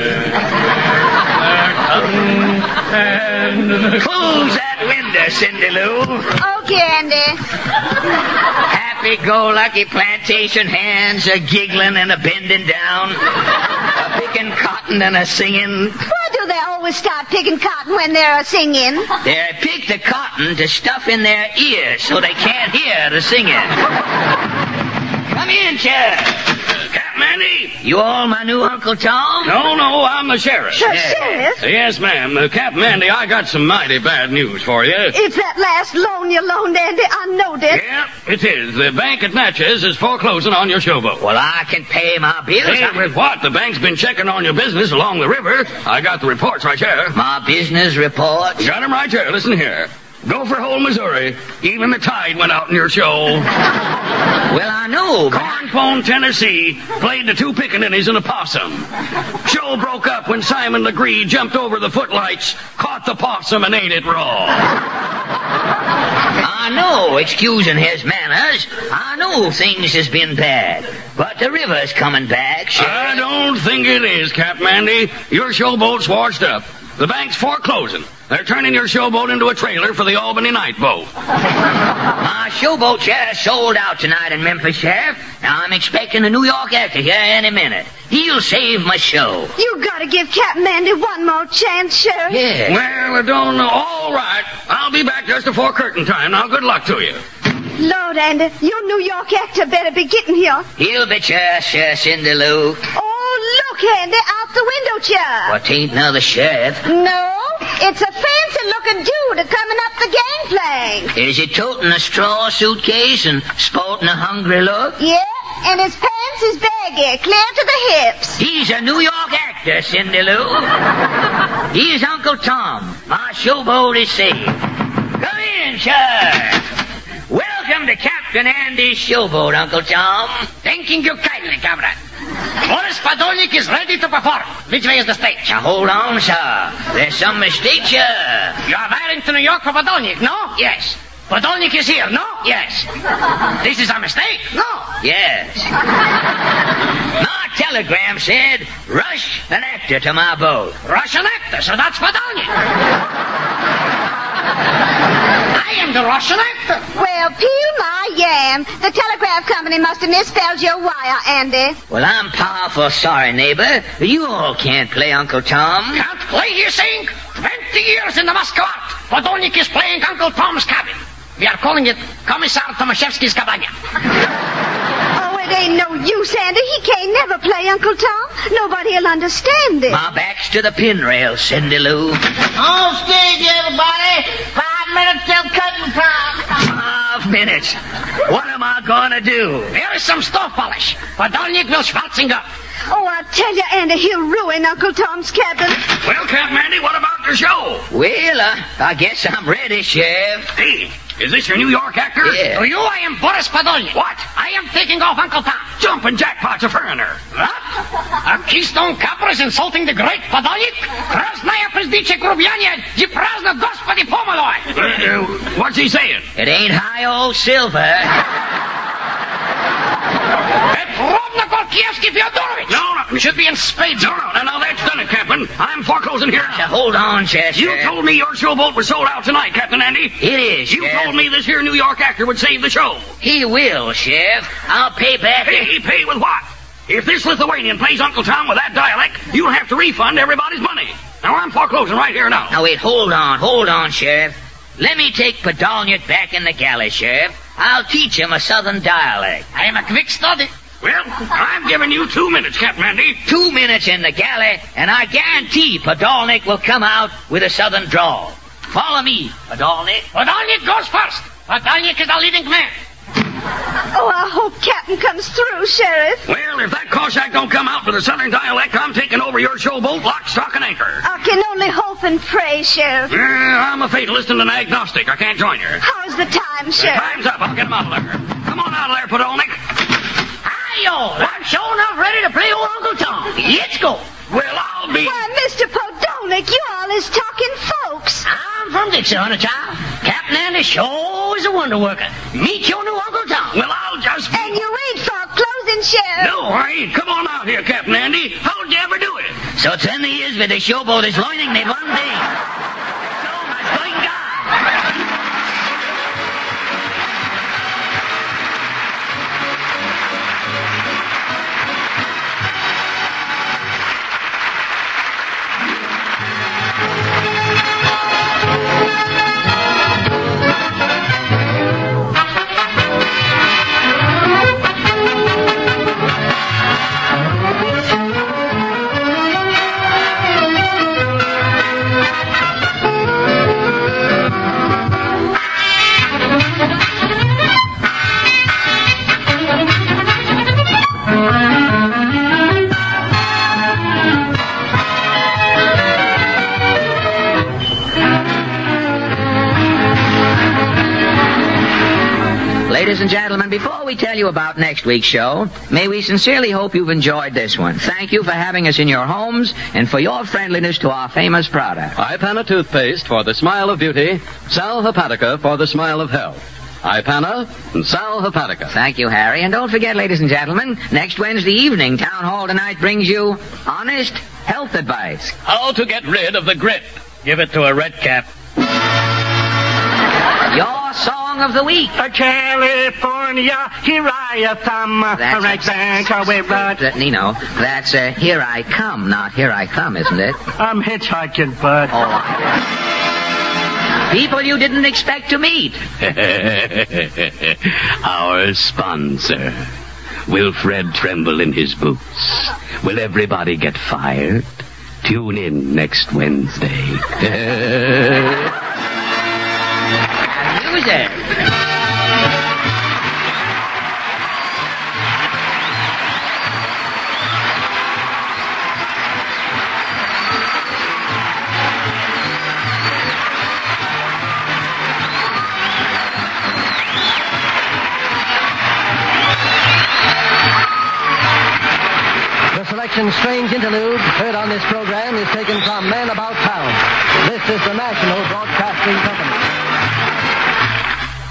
Close that window, Cindy Lou. Okay, Andy. Happy-go-lucky plantation hands a giggling and a bending down, a picking cotton and a singing. Why do they always start picking cotton when they're singing? They pick the cotton to stuff in their ears so they can't hear the singing. Come in, Chair. Captain Andy? You all my new Uncle Tom? No, no, I'm the sheriff. The sheriff? Yes, ma'am. Uh, Captain Andy, I got some mighty bad news for you. It's that last loan you loaned, Andy. I knowed it. Yeah, it is. The bank at Natchez is foreclosing on your showboat. Well, I can pay my bills. Hey, I- with what? The bank's been checking on your business along the river. I got the reports right here. My business reports? Got 'em right here. Listen here. Gopher Hole, Missouri. Even the tide went out in your show. Well, I know, but... Cornpone, Tennessee. Played the two pickaninnies and a possum. Show broke up when Simon Legree jumped over the footlights, caught the possum, and ate it raw. I know, excusing his manners, I know things has been bad. But the river's coming back, Sheriff. I don't think it is, Captain Andy. Your showboat's washed up. The bank's foreclosing. They're turning your showboat into a trailer for the Albany Night Boat. My showboat sheriff sold out tonight in Memphis, Sheriff. Now I'm expecting a New York actor here any minute. He'll save my show. You gotta give Captain Andy one more chance, Sheriff. Yeah. Well, I don't know. All right. I'll be back just before curtain time. Now, good luck to you. Lord, Andy, your New York actor better be getting here. He'll be just, uh, Cindy Lou. Oh, look, Andy, out the window chair. What, ain't another sheriff? No, it's a fancy-looking dude coming up the gangplank. Is he toting a straw suitcase and sporting a hungry look? Yeah, and his pants is baggy, clear to the hips. He's a New York actor, Cindy Lou. He's Uncle Tom. My showboat is saved. Come in, sir. Welcome to Captain Andy's showboat, Uncle Tom. Thanking you kindly, comrade. Boris Podolnik is ready to perform. Which way is the stage? Now, hold on, sir. There's some mistake, sir. You are wiring to New York for Podolnik, no? Yes. Podolnik is here, no? Yes. This is a mistake? No. Yes. My telegram said, rush an actor to my boat. Russian actor, so that's Podolnik. I am the Russian actor. Well, peel my yam. The telegraph company must have misspelled your wire, Andy. Well, I'm powerful sorry, neighbor. You all can't play Uncle Tom. Can't play, you saying? Twenty years in the Moscow art. Podolnik is playing Uncle Tom's cabin. We are calling it Commissar Tomaszewski's Cabana. Oh, it ain't no use, Andy. He can't never play Uncle Tom. Nobody'll understand it. My back's to the pin rail, Cindy Lou. On stage, everybody. Five minutes till cutting time. Five minutes. What am I gonna do? There is some stove polish. Podolnik will schwarzing up. Oh, I tell you, Andy, he'll ruin Uncle Tom's cabin. Well, Captain Andy, what about your show? Well, uh, I guess I'm ready, Sheriff. Hey, is this your New York actor? Yeah. To you, I am Boris Podolnik. What? I am taking off Uncle Tom. Jumping jackpot's a foreigner. What? A Keystone Copper is insulting the great Podolnik? Krasnaya Prezdiche Grubiania, Jiprazna Gospodi Pomoloi. Uh, uh, what's he saying? It ain't high old silver. Petrovna Gorkievsky Fyodorovich. No, no. We should be in spades. No, no, no, no, that's done it, Captain. I'm foreclosing here now. Now, hold on, Chester. You told me your showboat was sold out tonight, Captain Andy. It is, You Sheriff. told me this here New York actor would save the show. He will, Sheriff. I'll pay back... Hey, pay with what? If this Lithuanian plays Uncle Tom with that dialect, you'll have to refund everybody's money. Now, I'm foreclosing right here now. Now, wait, hold on, hold on, Sheriff. Let me take Podolnik back in the galley, Sheriff. I'll teach him a southern dialect. I am a quick study. Well, I'm giving you two minutes, Captain Andy. Two minutes in the galley, and I guarantee Podolnik will come out with a southern drawl. Follow me, Podolnik. Podolnik goes first. Podolnik is the leading man. Oh, I hope Captain comes through, Sheriff. Well, if that Cossack don't come out with a southern dialect, I'm taking over your showboat, lock, stock, and anchor. I can only hope and pray, Sheriff. Uh, I'm a fatalist and an agnostic. I can't join you. How's the time, The Sheriff? time's up. I'll get him out of there. Come on out of there, Podolnik. Hi-yo, I'm sure enough ready to play old Uncle Tom. Let's go. Well, I'll be... Why, Mister Podolnik, you all is talking folks. I'm from Dixie, honey child. Captain Andy sure is a wonder worker. Meet your new Uncle Tom. Well, I'll just... And you ain't foreclosing, Sheriff. No, I ain't. Come on out here, Captain Andy. How'd you ever do it? So ten years with the showboat is learning me one day. So much going on. Ladies and gentlemen, before we tell you about next week's show, may we sincerely hope you've enjoyed this one. Thank you for having us in your homes and for your friendliness to our famous product. Ipana toothpaste for the smile of beauty, Sal Hepatica for the smile of health. Ipana and Sal Hepatica. Thank you, Harry. And don't forget, ladies and gentlemen, next Wednesday evening, Town Hall Tonight brings you honest health advice. How to get rid of the grip. Give it to a red cap. Your song of the week. California, here I come. That's right back away, right. That, Nino, that's uh, Here I Come, not Here I Come, isn't it? I'm hitchhiking, bud. Oh, people you didn't expect to meet. Our sponsor. Will Fred tremble in his boots? Will everybody get fired? Tune in next Wednesday. Music. The selection Strange Interlude heard on this program is taken from Men About Town. This is the National Broadcasting Company.